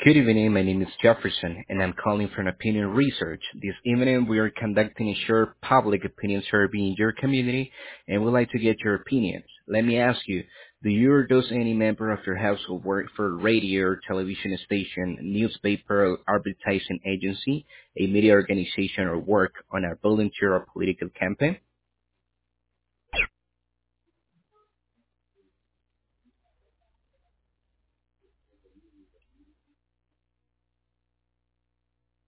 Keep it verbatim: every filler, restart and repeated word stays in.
Good evening. My name is Jefferson, and I'm calling from Opinion Research. This evening, we are conducting a short public opinion survey in your community, and we'd like to get your opinions. Let me ask you, do you or does any member of your household work for a radio or television station, newspaper, or advertising agency, a media organization, or work on a volunteer or political campaign?